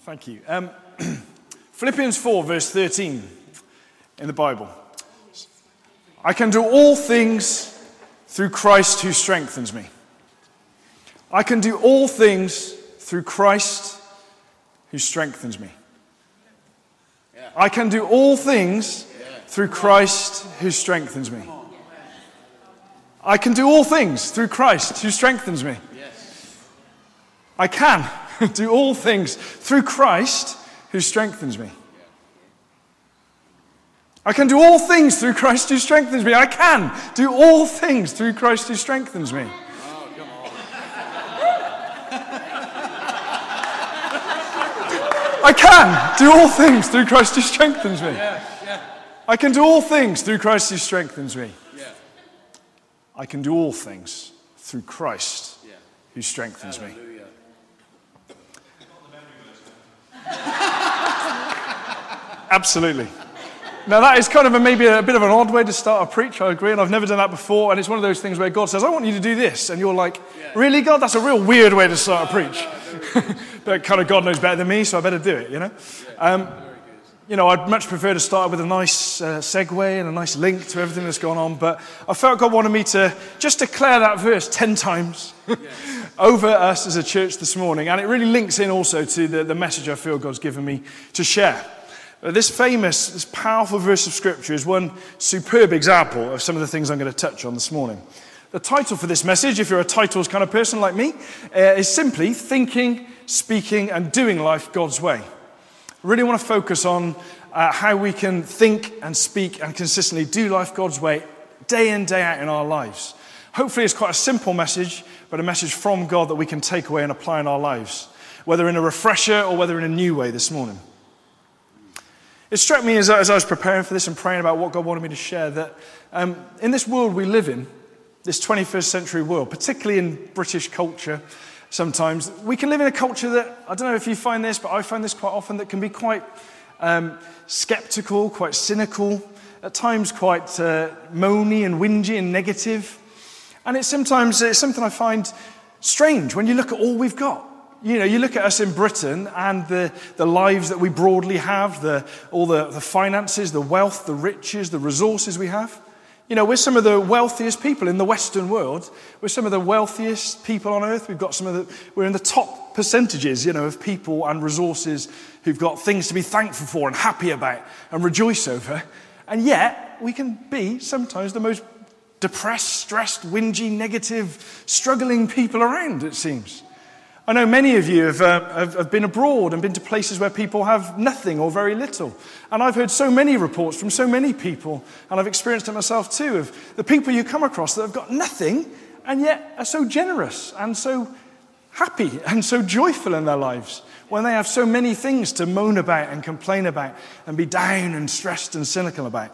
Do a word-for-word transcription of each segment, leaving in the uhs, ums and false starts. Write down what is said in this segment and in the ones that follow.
Thank you. Um, Philippians four, verse thirteen in the Bible. I can do all things through Christ who strengthens me. I can do all things through Christ who strengthens me. I can do all things through Christ who strengthens me. I can do all things through Christ who strengthens me. I can do all things through Christ who strengthens me. I can do all things through Christ who strengthens me. I can do all things through Christ who strengthens me. Oh, come on. I can do all things through Christ who strengthens me. Yeah, yeah. I can do all things through Christ who strengthens me. Yeah. I can do all things through Christ Yeah. who strengthens me. Hallelujah. Absolutely. Now that is kind of a, maybe a bit of an odd way to start a preach, I agree, and I've never done that before, and it's one of those things where God says, I want you to do this, and you're like, Yeah. really, God? That's a real weird way to start a preach. But kind of God knows better than me, so I better do it, you know? Um, you know, I'd much prefer to start with a nice uh, segue and a nice link to everything that's gone on, but I felt God wanted me to just declare that verse ten times over us as a church this morning, and it really links in also to the, the message I feel God's given me to share. Uh, this famous, this powerful verse of Scripture is one superb example of some of the things I'm going to touch on this morning. The title for this message, if you're a titles kind of person like me, uh, is simply Thinking, Speaking and Doing Life God's Way. I really want to focus on uh, how we can think and speak and consistently do life God's way day in, day out in our lives. Hopefully it's quite a simple message, but a message from God that we can take away and apply in our lives, whether in a refresher or whether in a new way this morning. It struck me as, as I was preparing for this and praying about what God wanted me to share that um, in this world we live in, this twenty-first century world, particularly in British culture sometimes, we can live in a culture that, I don't know if you find this, but I find this quite often, that can be quite um, skeptical, quite cynical, at times quite uh, moany and whingy and negative. And it's sometimes it's something I find strange when you look at all we've got. You know, you look at us in Britain and the, the lives that we broadly have, the, all the, the finances, the wealth, the riches, the resources we have. You know, we're some of the wealthiest people in the Western world. We're some of the wealthiest people on earth. We've got some of the, we're in the top percentages, you know, of people and resources who've got things to be thankful for and happy about and rejoice over. And yet, we can be sometimes the most depressed, stressed, whingy, negative, struggling people around, it seems. I know many of you have, uh, have, have been abroad and been to places where people have nothing or very little. And I've heard so many reports from so many people, and I've experienced it myself too, of the people you come across that have got nothing and yet are so generous and so happy and so joyful in their lives when they have so many things to moan about and complain about and be down and stressed and cynical about.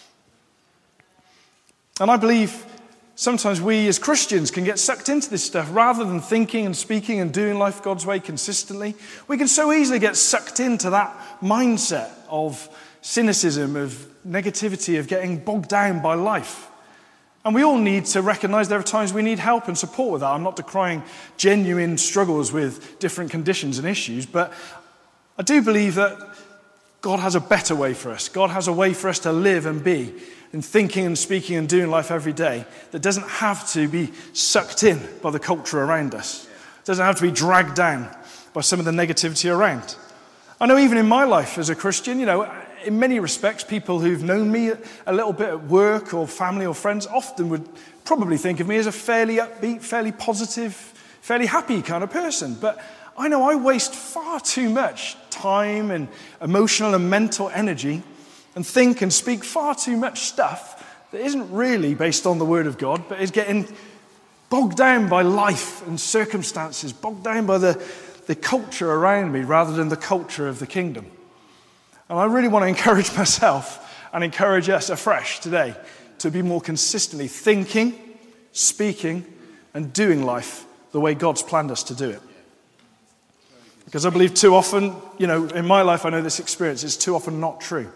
And I believe sometimes we as Christians can get sucked into this stuff rather than thinking and speaking and doing life God's way consistently. We can so easily get sucked into that mindset of cynicism, of negativity, of getting bogged down by life. And we all need to recognize there are times we need help and support with that. I'm not decrying genuine struggles with different conditions and issues, but I do believe that God has a better way for us. God has a way for us to live and be in thinking and speaking and doing life every day that doesn't have to be sucked in by the culture around us. It doesn't have to be dragged down by some of the negativity around. I know even in my life as a Christian, you know, in many respects, people who've known me a little bit at work or family or friends often would probably think of me as a fairly upbeat, fairly positive, fairly happy kind of person. But I know I waste far too much time and emotional and mental energy and think and speak far too much stuff that isn't really based on the Word of God, but is getting bogged down by life and circumstances, bogged down by the, the culture around me rather than the culture of the kingdom. And I really want to encourage myself and encourage us afresh today to be more consistently thinking, speaking, and doing life the way God's planned us to do it. Because I believe too often, you know, in my life I know this experience is too often not true.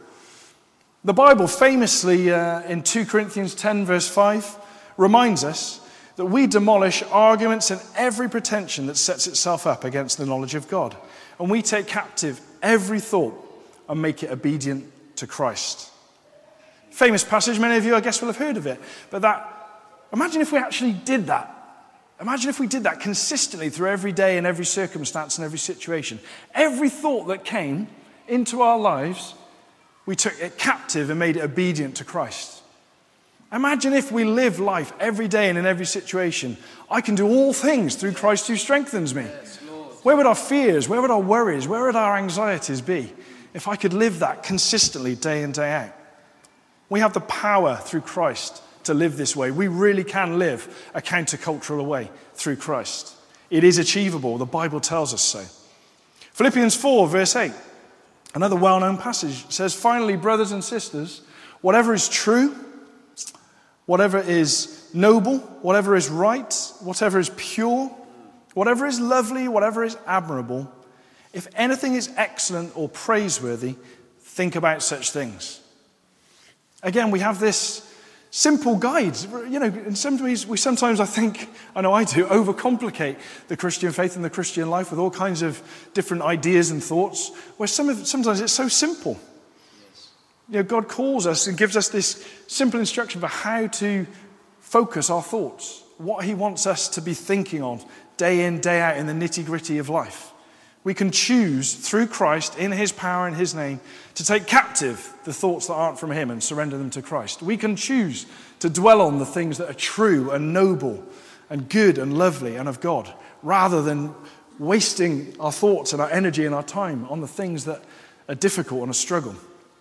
The Bible famously uh, in two Corinthians ten verse five reminds us that we demolish arguments and every pretension that sets itself up against the knowledge of God. And we take captive every thought and make it obedient to Christ. Famous passage, many of you I guess will have heard of it. But that, imagine if we actually did that. Imagine if we did that consistently through every day and every circumstance and every situation. Every thought that came into our lives, we took it captive and made it obedient to Christ. Imagine if we lived life every day and in every situation. I can do all things through Christ who strengthens me. Yes, where would our fears, where would our worries, where would our anxieties be if I could live that consistently day in, day out? We have the power through Christ to live this way. We really can live a countercultural way through Christ. It is achievable. The Bible tells us so. Philippians four, verse eight, another well-known passage, says, finally, brothers and sisters, whatever is true, whatever is noble, whatever is right, whatever is pure, whatever is lovely, whatever is admirable, if anything is excellent or praiseworthy, think about such things. Again, we have this simple guide. You know, in some ways, we sometimes, I think, I know I do, overcomplicate the Christian faith and the Christian life with all kinds of different ideas and thoughts, where some of, sometimes it's so simple. You know, God calls us and gives us this simple instruction for how to focus our thoughts, what he wants us to be thinking on day in, day out in the nitty-gritty of life. We can choose through Christ, in his power and his name, to take captive the thoughts that aren't from him and surrender them to Christ. We can choose to dwell on the things that are true and noble and good and lovely and of God, rather than wasting our thoughts and our energy and our time on the things that are difficult and a struggle.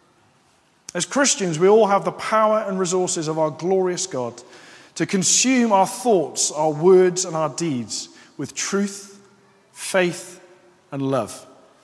As Christians, we all have the power and resources of our glorious God to consume our thoughts, our words, and our deeds with truth, faith, and love.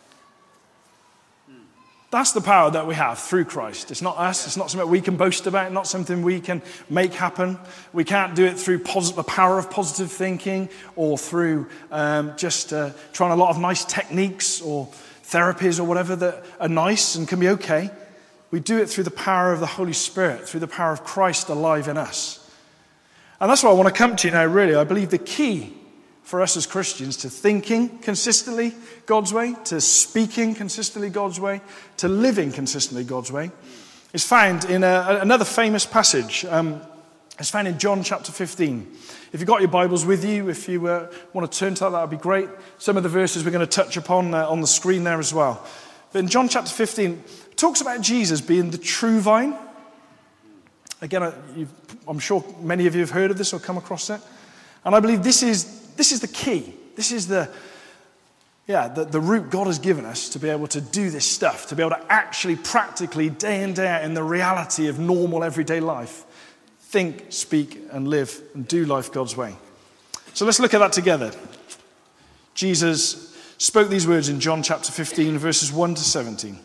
That's the power that we have through Christ. It's not us. It's not something we can boast about, not something we can make happen. We can't do it through posit- the power of positive thinking or through um, just uh, trying a lot of nice techniques or therapies or whatever that are nice and can be okay. We do it through the power of the Holy Spirit, through the power of Christ alive in us. And that's what I want to come to now, really. I believe the key for us as Christians to thinking consistently God's way, to speaking consistently God's way, to living consistently God's way, is found in a, another famous passage. Um, it's found in John chapter fifteen. If you've got your Bibles with you, if you uh, want to turn to that, that would be great. Some of the verses we're going to touch upon uh, on the screen there as well. But in John chapter fifteen, it talks about Jesus being the true vine. Again, you've, I'm sure many of you have heard of this or come across it. And I believe this is This is the key. This is the, yeah, the, the route God has given us to be able to do this stuff, to be able to actually practically, day in, day out, in the reality of normal everyday life, think, speak, and live, and do life God's way. So let's look at that together. Jesus spoke these words in John chapter fifteen, verses one to seventeen.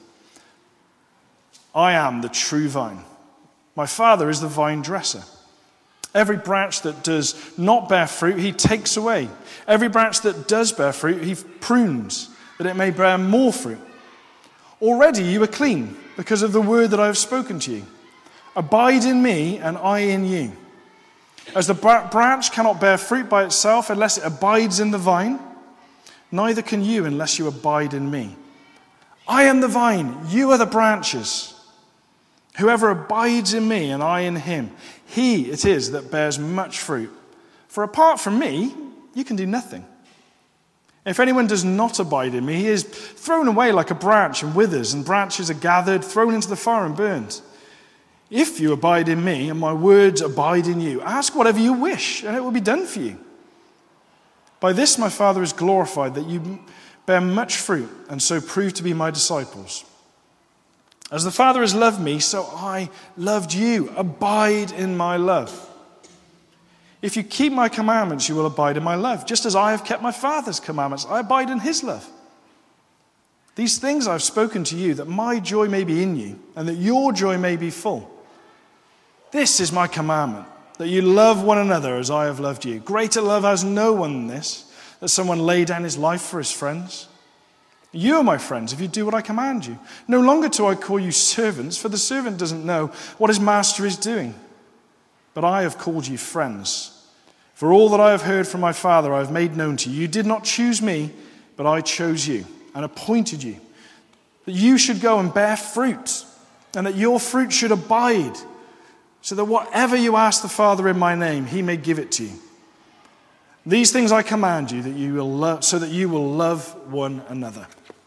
I am the true vine. My Father is the vine dresser. Every branch that does not bear fruit, he takes away. Every branch that does bear fruit, he prunes, that it may bear more fruit. Already you are clean because of the word that I have spoken to you. Abide in me, and I in you. As the branch cannot bear fruit by itself unless it abides in the vine, neither can you unless you abide in me. I am the vine, you are the branches. Whoever abides in me and I in him, he it is that bears much fruit. For apart from me, you can do nothing. If anyone does not abide in me, he is thrown away like a branch and withers, and branches are gathered, thrown into the fire and burned. If you abide in me and my words abide in you, ask whatever you wish, and it will be done for you. By this my Father is glorified, that you bear much fruit, and so prove to be my disciples. As the Father has loved me, so I loved you. Abide in my love. If you keep my commandments, you will abide in my love. Just as I have kept my Father's commandments, I abide in his love. These things I have spoken to you, that my joy may be in you, and that your joy may be full. This is my commandment, that you love one another as I have loved you. Greater love has no one than this, that someone lay down his life for his friends. You are my friends if you do what I command you. No longer do I call you servants, for the servant doesn't know what his master is doing. But I have called you friends. For all that I have heard from my Father I have made known to you. You did not choose me, but I chose you and appointed you, that you should go and bear fruit, and that your fruit should abide, so that whatever you ask the Father in my name, he may give it to you. These things I command you, that you will love, so that you will love one another.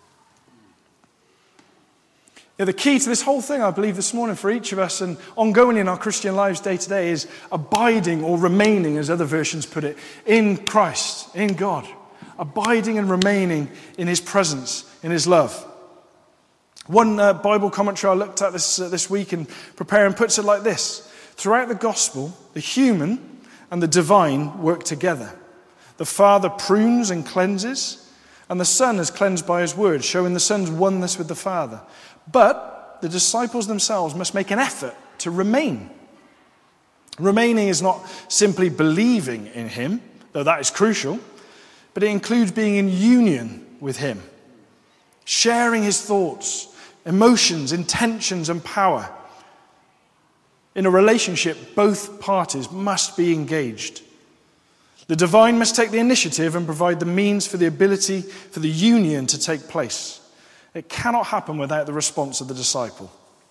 Yeah, the key to this whole thing, I believe, this morning for each of us and ongoing in our Christian lives day to day is abiding or remaining, as other versions put it, in Christ, in God. Abiding and remaining in his presence, in his love. One uh, Bible commentary I looked at this, uh, this week in preparing puts it like this. Throughout the gospel, the human and the divine work together. The Father prunes and cleanses, and the Son is cleansed by his word, showing the Son's oneness with the Father. But the disciples themselves must make an effort to remain. Remaining is not simply believing in him, though that is crucial, but it includes being in union with him, sharing his thoughts, emotions, intentions, and power. In a relationship, both parties must be engaged. The divine must take the initiative and provide the means for the ability for the union to take place. It cannot happen without the response of the disciple.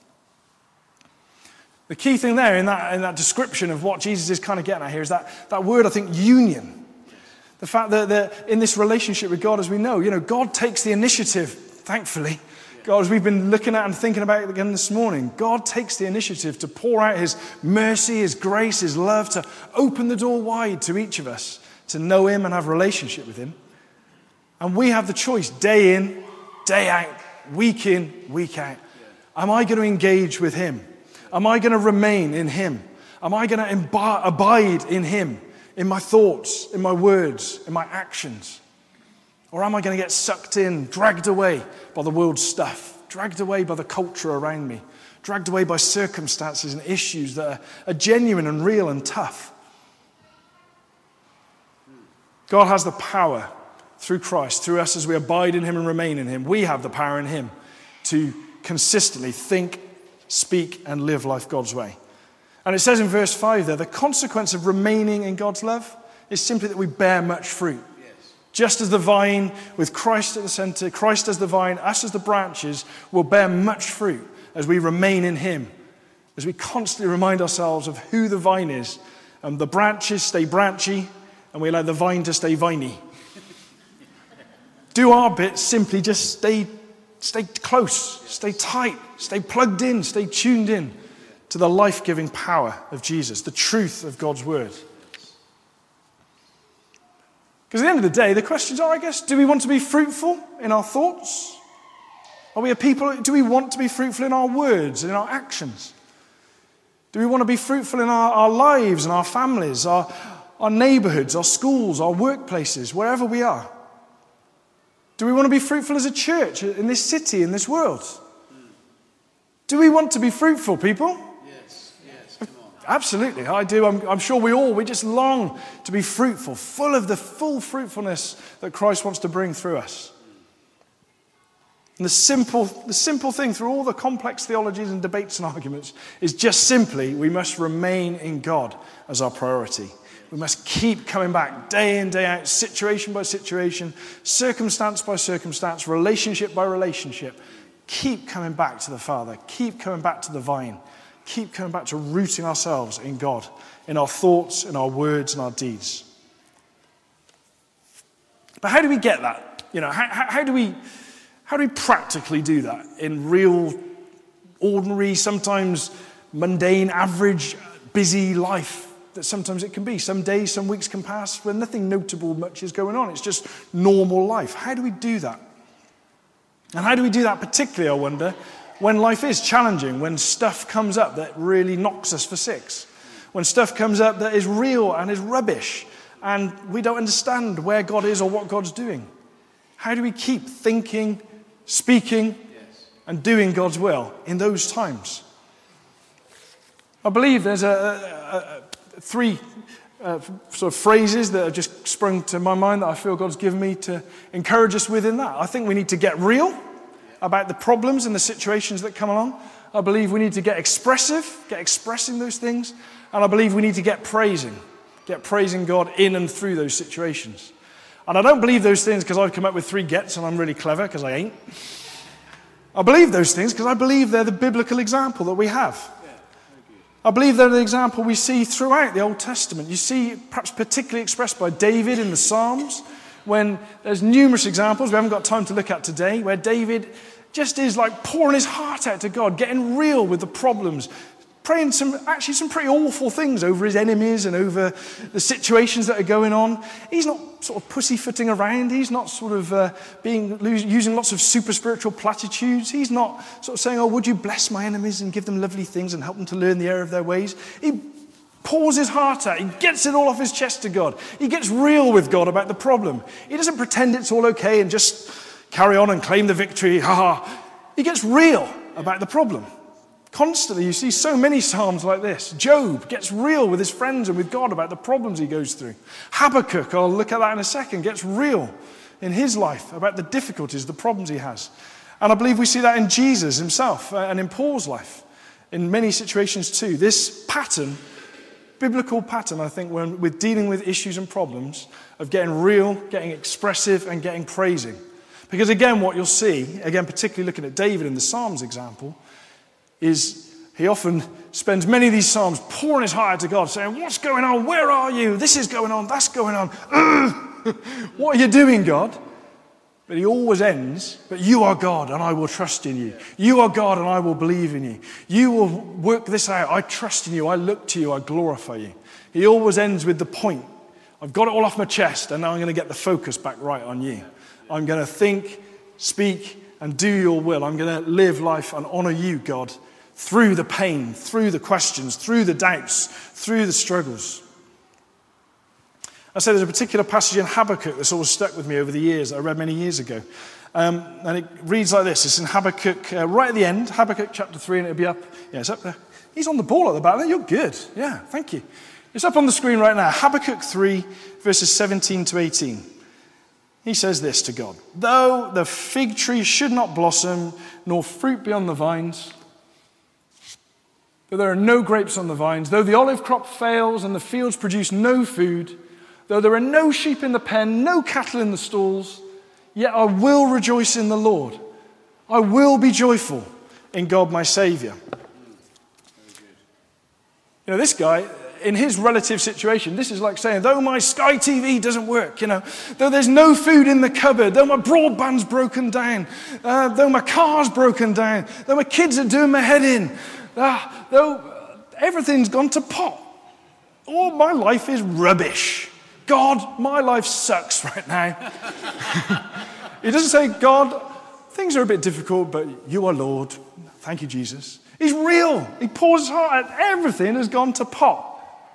The key thing there in that, in that description of what Jesus is kind of getting at here is that, that word, I think, union. The fact that, that in this relationship with God, as we know, you know, God takes the initiative, thankfully. God, as we've been looking at and thinking about it again this morning, God takes the initiative to pour out his mercy, his grace, his love, to open the door wide to each of us, to know him and have a relationship with him. And we have the choice, day in, day out, week in, week out. Am I going to engage with him? Am I going to remain in him? Am I going to imbi- abide in him, in my thoughts, in my words, in my actions? Or am I going to get sucked in, dragged away by the world's stuff, dragged away by the culture around me, dragged away by circumstances and issues that are, are genuine and real and tough? God has the power through Christ, through us as we abide in him and remain in him. We have the power in him to consistently think, speak, and live life God's way. And it says in verse five there, the consequence of remaining in God's love is simply that we bear much fruit. Just as the vine with Christ at the center, Christ as the vine, us as the branches, will bear much fruit as we remain in him, as we constantly remind ourselves of who the vine is. And the branches stay branchy, and we allow the vine to stay viney. Do our bit, simply just stay, stay close, stay tight, stay plugged in, stay tuned in to the life-giving power of Jesus, the truth of God's word. Because at the end of the day, the questions are, I guess, do we want to be fruitful in our thoughts? Are we a people, do we want to be fruitful in our words and in our actions? Do we want to be fruitful in our, our lives and our families, our, our neighborhoods, our schools, our workplaces, wherever we are? Do we want to be fruitful as a church in this city, in this world? Do we want to be fruitful, people? Yes, yes, come on. Absolutely, I do. I'm, I'm sure we all, we just long to be fruitful, full of the full fruitfulness that Christ wants to bring through us. And the simple, the simple thing through all the complex theologies and debates and arguments is just simply we must remain in God as our priority. We must keep coming back day in, day out, situation by situation, circumstance by circumstance, relationship by relationship. Keep coming back to the Father. Keep coming back to the vine. Keep coming back to rooting ourselves in God, in our thoughts, in our words, and our deeds. But how do we get that? You know, how, how, how do we, how do we practically do that in real, ordinary, sometimes mundane, average, busy life? That sometimes it can be. Some days, some weeks can pass when nothing notable much is going on. It's just normal life. How do we do that? And how do we do that particularly, I wonder, when life is challenging, when stuff comes up that really knocks us for six, when stuff comes up that is real and is rubbish, and we don't understand where God is or what God's doing? How do we keep thinking, speaking, and doing God's will in those times? I believe there's a, a, a three uh, sort of phrases that have just sprung to my mind that I feel God's given me to encourage us with in that. I think we need to get real about the problems and the situations that come along. I believe we need to get expressive, get expressing those things. And I believe we need to get praising. Get praising God in and through those situations. And I don't believe those things because I've come up with three gets and I'm really clever, because I ain't. I believe those things because I believe they're the biblical example that we have. I believe they're the example we see throughout the Old Testament. You see, perhaps particularly expressed by David in the Psalms, when there's numerous examples we haven't got time to look at today, where David just is like pouring his heart out to God, getting real with the problems, praying some, actually some pretty awful things over his enemies and over the situations that are going on. He's not sort of pussyfooting around. He's not sort of uh, being using lots of super spiritual platitudes. He's not sort of saying, oh, would you bless my enemies and give them lovely things and help them to learn the error of their ways. He pours his heart out. He gets it all off his chest to God. He gets real with God about the problem. He doesn't pretend it's all okay and just carry on and claim the victory. Ha ha. He gets real about the problem. Constantly, you see so many psalms like this. Job gets real with his friends and with God about the problems he goes through. Habakkuk, I'll look at that in a second, gets real in his life about the difficulties, the problems he has. And I believe we see that in Jesus himself and in Paul's life, in many situations too. This pattern, biblical pattern, I think, when we're dealing with issues and problems, of getting real, getting expressive, and getting praising. Because again, what you'll see, again, particularly looking at David in the Psalms example, is he often spends many of these psalms pouring his heart out to God, saying, what's going on? Where are you? This is going on. That's going on. What are you doing, God? But he always ends, but you are God, and I will trust in you. You are God, and I will believe in you. You will work this out. I trust in you. I look to you. I glorify you. He always ends with the point. I've got it all off my chest, and now I'm going to get the focus back right on you. I'm going to think, speak, and do your will. I'm going to live life and honor you, God, through the pain, through the questions, through the doubts, through the struggles. I say there's a particular passage in Habakkuk that's always stuck with me over the years that I read many years ago. Um, and it reads like this. It's in Habakkuk, uh, right at the end, Habakkuk chapter three, and it'll be up. Yeah, it's up there. He's on the ball at the back there. You're good. Yeah, thank you. It's up on the screen right now. Habakkuk three, verses seventeen to eighteen. He says this to God. Though the fig tree should not blossom, nor fruit be on the vines, though there are no grapes on the vines, though the olive crop fails and the fields produce no food, though there are no sheep in the pen, no cattle in the stalls, yet I will rejoice in the Lord. I will be joyful in God my Savior. You know, this guy, in his relative situation, this is like saying, though my Sky T V doesn't work, you know, though there's no food in the cupboard, though my broadband's broken down, uh, though my car's broken down, though my kids are doing my head in, uh, though everything's gone to pot, all my life is rubbish. God, my life sucks right now. He doesn't say, God, things are a bit difficult, but you are Lord. Thank you, Jesus. He's real. He pours his heart out. Everything has gone to pot.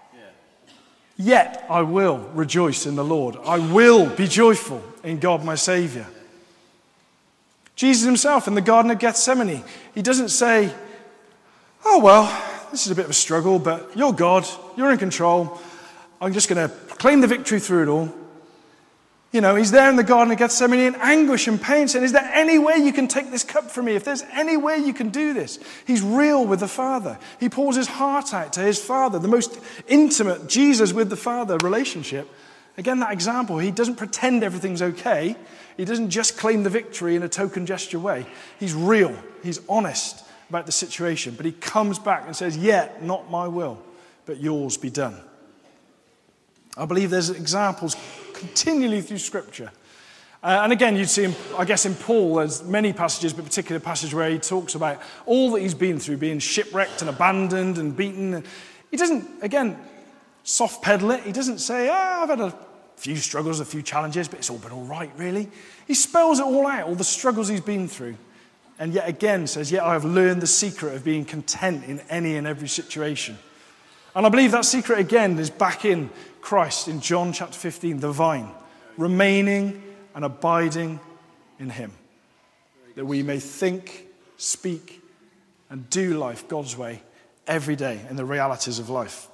Yet I will rejoice in the Lord. I will be joyful in God my Savior. Jesus himself in the Garden of Gethsemane, he doesn't say, oh, well, this is a bit of a struggle, but you're God, you're in control. I'm just going to claim the victory through it all. You know, he's there in the Garden of Gethsemane in anguish and pain, saying, is there any way you can take this cup from me? If there's any way you can do this. He's real with the Father. He pours his heart out to his Father, the most intimate Jesus with the Father relationship. Again, that example, he doesn't pretend everything's okay. He doesn't just claim the victory in a token gesture way. He's real. He's honest about the situation. But he comes back and says, yet not my will, but yours be done. I believe there's examples continually through Scripture. Uh, and again, you'd see, him, I guess, in Paul, there's many passages, but particular passage where he talks about all that he's been through, being shipwrecked and abandoned and beaten. He doesn't, again, soft pedal it. He doesn't say, oh, I've had a few struggles, a few challenges, but it's all been all right, really. He spells it all out, all the struggles he's been through. And yet again says, yet I have learned the secret of being content in any and every situation. And I believe that secret again is back in Christ in John chapter fifteen, the vine, remaining and abiding in him, that we may think, speak, and do life God's way every day in the realities of life.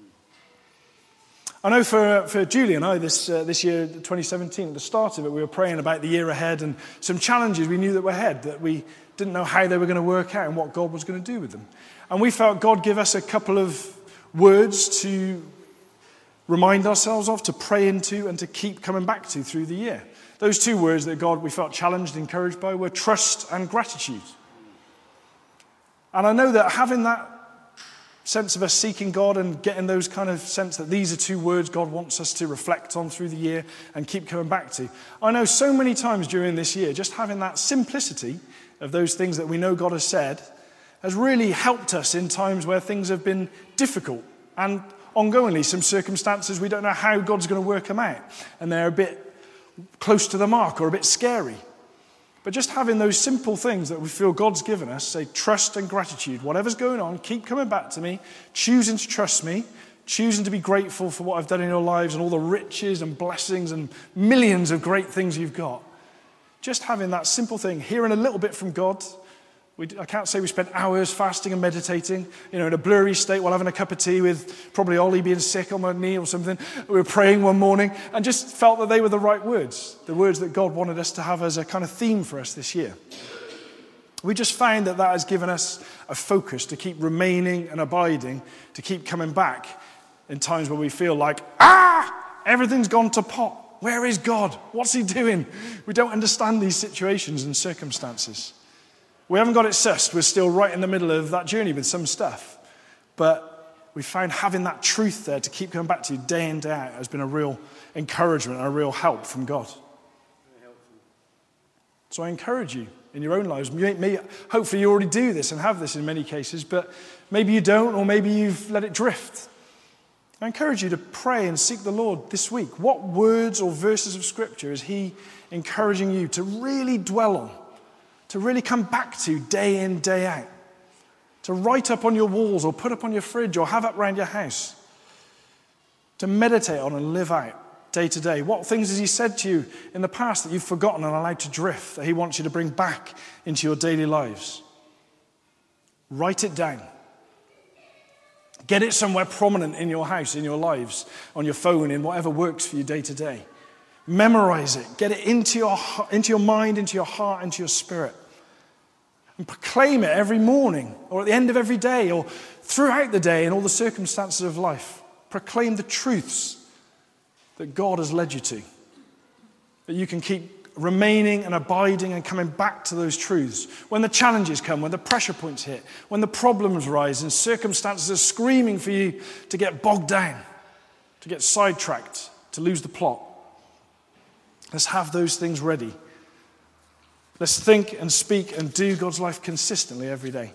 I know for, for Julie and I, this, uh, this year, twenty seventeen, at the start of it, we were praying about the year ahead and some challenges we knew that were ahead, that we didn't know how they were going to work out and what God was going to do with them. And we felt God give us a couple of words to remind ourselves of, to pray into, and to keep coming back to through the year. Those two words that God, we felt challenged, encouraged by, were trust and gratitude. And I know that having that sense of us seeking God and getting those kind of sense that these are two words God wants us to reflect on through the year and keep coming back to. I know so many times during this year, just having that simplicity of those things that we know God has said has really helped us in times where things have been difficult and ongoingly some circumstances we don't know how God's going to work them out and they're a bit close to the mark or a bit scary. But just having those simple things that we feel God's given us, say trust and gratitude, whatever's going on, keep coming back to me, choosing to trust me, choosing to be grateful for what I've done in your lives and all the riches and blessings and millions of great things you've got. Just having that simple thing, hearing a little bit from God. We, I can't say we spent hours fasting and meditating, you know, in a blurry state while having a cup of tea with probably Ollie being sick on my knee or something. We were praying one morning and just felt that they were the right words, the words that God wanted us to have as a kind of theme for us this year. We just found that that has given us a focus to keep remaining and abiding, to keep coming back in times where we feel like, ah, everything's gone to pot. Where is God? What's he doing? We don't understand these situations and circumstances. We haven't got it sussed. We're still right in the middle of that journey with some stuff. But we found having that truth there to keep going back to day in, day out has been a real encouragement and a real help from God. So I encourage you in your own lives. Maybe, hopefully you already do this and have this in many cases, but maybe you don't, or maybe you've let it drift. I encourage you to pray and seek the Lord this week. What words or verses of Scripture is he encouraging you to really dwell on, to really come back to day in, day out, to write up on your walls or put up on your fridge or have up around your house, to meditate on and live out day to day? What things has he said to you in the past that you've forgotten and allowed to drift that he wants you to bring back into your daily lives? Write it down. Get it somewhere prominent in your house, in your lives, on your phone, in whatever works for you day to day. Memorize it. Get it into your, into your mind, into your heart, into your spirit. And proclaim it every morning or at the end of every day or throughout the day in all the circumstances of life. Proclaim the truths that God has led you to. That you can keep remaining and abiding and coming back to those truths. When the challenges come, when the pressure points hit, when the problems rise and circumstances are screaming for you to get bogged down, to get sidetracked, to lose the plot. Let's have those things ready. Let's think and speak and do God's life consistently every day.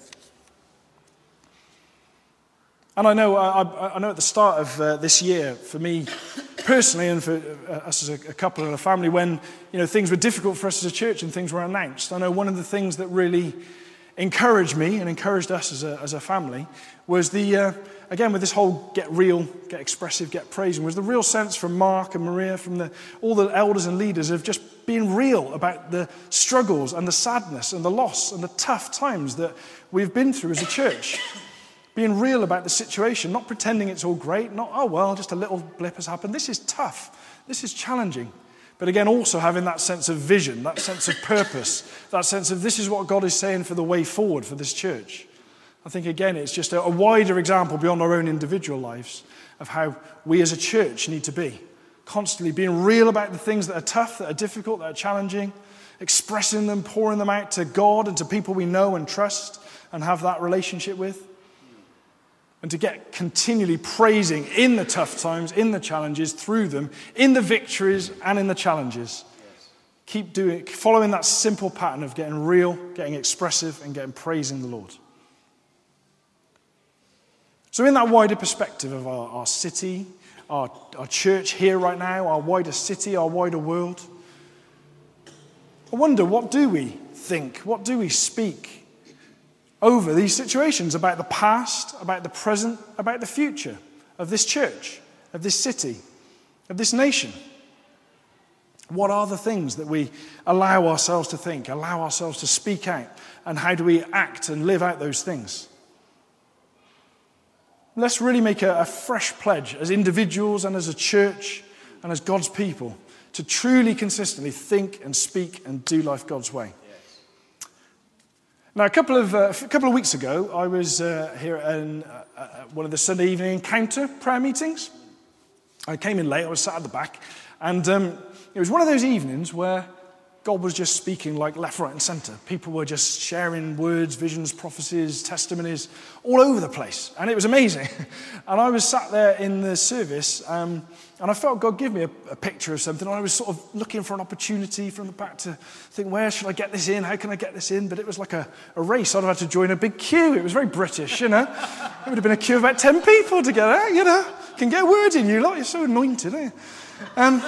And I know, I, I know at the start of uh, this year, for me personally and for uh, us as a, a couple and a family, when you know things were difficult for us as a church and things were announced, I know one of the things that really encouraged me and encouraged us as a, as a family was the, uh, again, with this whole get real, get expressive, get praising, was the real sense from Mark and Maria, from the, all the elders and leaders of just being real about the struggles and the sadness and the loss and the tough times that we've been through as a church. Being real about the situation, not pretending it's all great, not, oh, well, just a little blip has happened. This is tough. This is challenging. But again, also having that sense of vision, that sense of purpose, that sense of this is what God is saying for the way forward for this church. I think, again, it's just a, a wider example beyond our own individual lives of how we as a church need to be. Constantly being real about the things that are tough, that are difficult, that are challenging, expressing them, pouring them out to God and to people we know and trust and have that relationship with. And to get continually praising in the tough times, in the challenges, through them, in the victories and in the challenges. Yes. Keep doing, following that simple pattern of getting real, getting expressive, and getting praising the Lord. So in that wider perspective of our, our city, our, our church here right now, our wider city, our wider world, I wonder, what do we think? What do we speak over these situations about the past, about the present, about the future of this church, of this city, of this nation? What are the things that we allow ourselves to think, allow ourselves to speak out, and how do we act and live out those things? Let's really make a, a fresh pledge as individuals and as a church and as God's people to truly consistently think and speak and do life God's way. Now, a couple of uh, a couple of weeks ago, I was uh, here in uh, uh, one of the Sunday evening encounter prayer meetings. I came in late, I was sat at the back, and um, it was one of those evenings where God was just speaking like left, right, and center. People were just sharing words, visions, prophecies, testimonies all over the place. And it was amazing. And I was sat there in the service, um, and I felt God give me a, a picture of something. And I was sort of looking for an opportunity from the back to think, where should I get this in? How can I get this in? But it was like a, a race. I'd have had to join a big queue. It was very British, you know. It would have been a queue of about ten people together, you know. Can get a word in you lot. You're so anointed, aren't you? Um,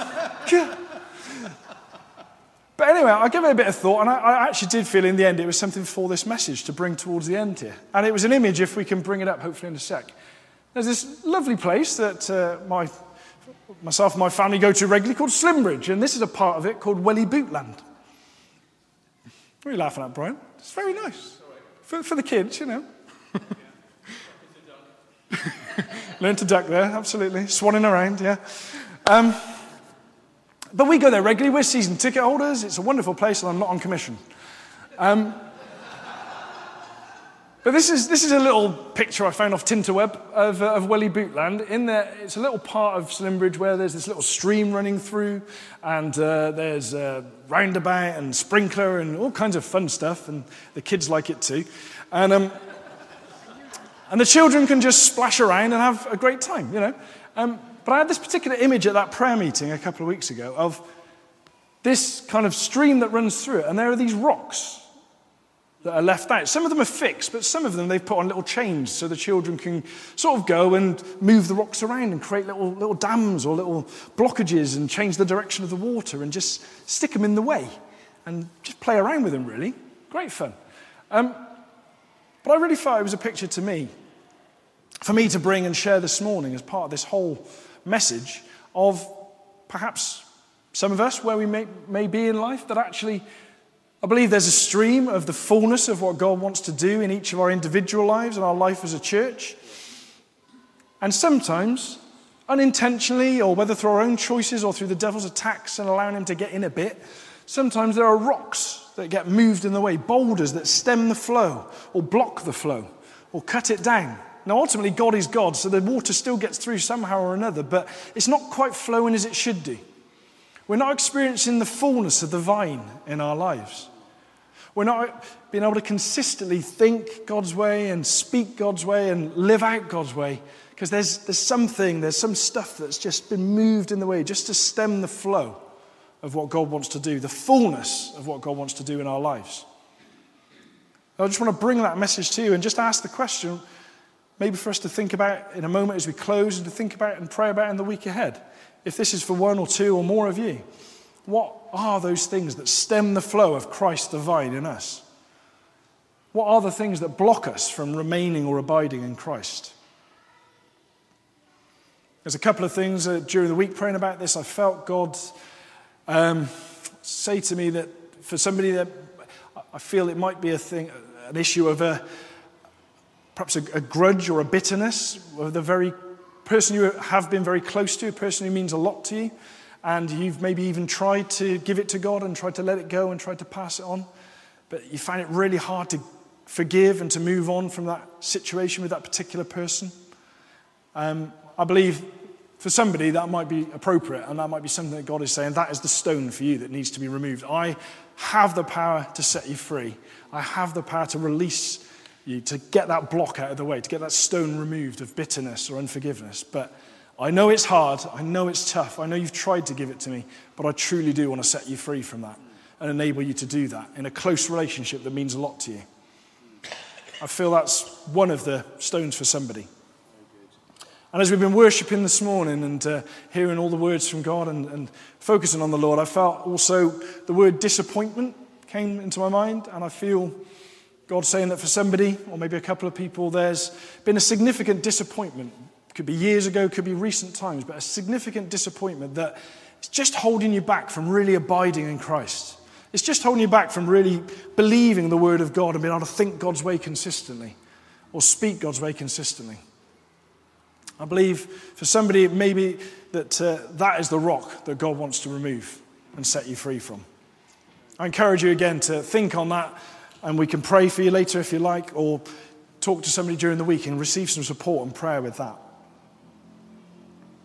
But anyway, I gave it a bit of thought, and I, I actually did feel in the end it was something for this message to bring towards the end here. And it was an image, if we can bring it up, hopefully in a sec. There's this lovely place that uh, my, myself and my family go to regularly called Slimbridge, and this is a part of it called Welly Bootland. What are you laughing at, Brian? It's very nice. For, for the kids, you know. Learn to duck there, absolutely. Swanning around, yeah. Um, But we go there regularly. We're season ticket holders. It's a wonderful place, and I'm not on commission. Um, but this is this is a little picture I found off Tinterweb of, uh, of Welly Bootland. In there, it's a little part of Slimbridge where there's this little stream running through, and uh, there's a roundabout and sprinkler and all kinds of fun stuff, and the kids like it too. And um, and the children can just splash around and have a great time, you know. Um, But I had this particular image at that prayer meeting a couple of weeks ago of this kind of stream that runs through it, and there are these rocks that are left out. Some of them are fixed, but some of them they've put on little chains so the children can sort of go and move the rocks around and create little, little dams or little blockages and change the direction of the water and just stick them in the way and just play around with them, really. Great fun. Um, but I really thought it was a picture to me, for me to bring and share this morning as part of this whole message of perhaps some of us where we may, may be in life, that actually I believe there's a stream of the fullness of what God wants to do in each of our individual lives and our life as a church. And sometimes, unintentionally, or whether through our own choices or through the devil's attacks and allowing him to get in a bit, sometimes there are rocks that get moved in the way, boulders that stem the flow or block the flow or cut it down. Now, ultimately, God is God, so the water still gets through somehow or another, but it's not quite flowing as it should do. We're not experiencing the fullness of the vine in our lives. We're not being able to consistently think God's way and speak God's way and live out God's way, because there's, there's something, there's some stuff that's just been moved in the way just to stem the flow of what God wants to do, the fullness of what God wants to do in our lives. I just want to bring that message to you and just ask the question, maybe for us to think about in a moment as we close, and to think about and pray about in the week ahead. If this is for one or two or more of you, what are those things that stem the flow of Christ the vine in us? What are the things that block us from remaining or abiding in Christ? There's a couple of things uh, during the week praying about this. I felt God um, say to me that for somebody that I feel it might be a thing, an issue of a perhaps a, a grudge or a bitterness of the very person you have been very close to, a person who means a lot to you, and you've maybe even tried to give it to God and tried to let it go and tried to pass it on, but you find it really hard to forgive and to move on from that situation with that particular person. Um, I believe for somebody that might be appropriate, and that might be something that God is saying, that is the stone for you that needs to be removed. I have the power to set you free. I have the power to release you, to get that block out of the way, to get that stone removed of bitterness or unforgiveness. But I know it's hard, I know it's tough, I know you've tried to give it to me, but I truly do want to set you free from that and enable you to do that in a close relationship that means a lot to you. I feel that's one of the stones for somebody. And as we've been worshiping this morning and uh, hearing all the words from God and, and focusing on the Lord, I felt also the word disappointment came into my mind, and I feel God saying that for somebody, or maybe a couple of people, there's been a significant disappointment. Could be years ago, could be recent times, but a significant disappointment that is just holding you back from really abiding in Christ. It's just holding you back from really believing the word of God and being able to think God's way consistently or speak God's way consistently. I believe for somebody it may be that uh, that is the rock that God wants to remove and set you free from. I encourage you again to think on that, and we can pray for you later if you like, or talk to somebody during the week and receive some support and prayer with that.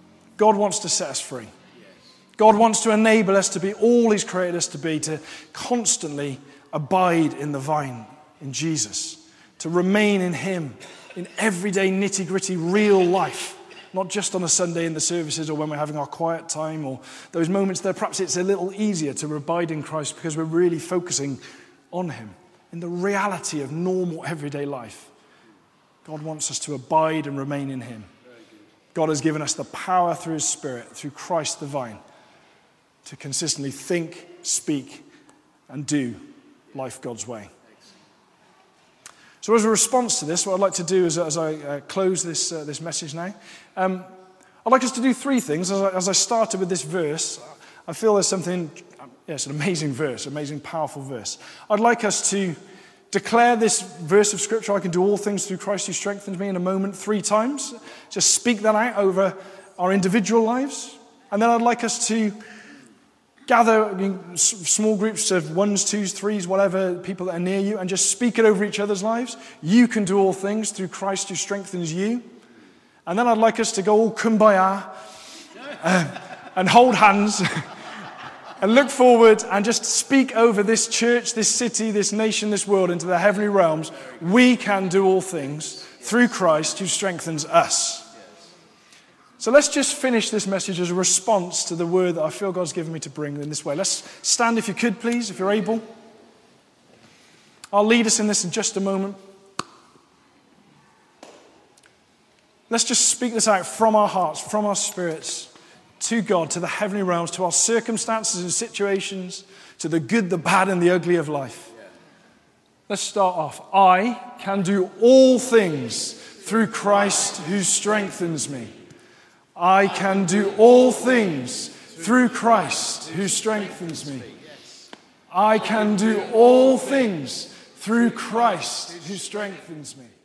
God wants to set us free. God wants to enable us to be all he's created us to be, to constantly abide in the vine, in Jesus, to remain in him in everyday nitty-gritty real life, not just on a Sunday in the services or when we're having our quiet time or those moments there. Perhaps it's a little easier to abide in Christ because we're really focusing on him in the reality of normal everyday life. God wants us to abide and remain in him. God has given us the power through his Spirit, through Christ the vine, to consistently think, speak, and do life God's way. So as a response to this, what I'd like to do is, as I uh, close this, uh, this message now, um, I'd like us to do three things. As I, as I started with this verse, I feel there's something, yeah, it's an amazing verse, amazing, powerful verse. I'd like us to declare this verse of Scripture, I can do all things through Christ who strengthens me, in a moment three times. Just speak that out over our individual lives. And then I'd like us to gather in small groups of ones, twos, threes, whatever, people that are near you, and just speak it over each other's lives. You can do all things through Christ who strengthens you. And then I'd like us to go all kumbaya uh, and hold hands and look forward and just speak over this church, this city, this nation, this world into the heavenly realms. We can do all things through Christ who strengthens us. So let's just finish this message as a response to the word that I feel God's given me to bring in this way. Let's stand if you could, please, if you're able. I'll lead us in this in just a moment. Let's just speak this out from our hearts, from our spirits, to God, to the heavenly realms, to our circumstances and situations, to the good, the bad, and the ugly of life. Let's start off. I can do all things through Christ who strengthens me. I can do all things through Christ who strengthens me. I can do all things through Christ who strengthens me.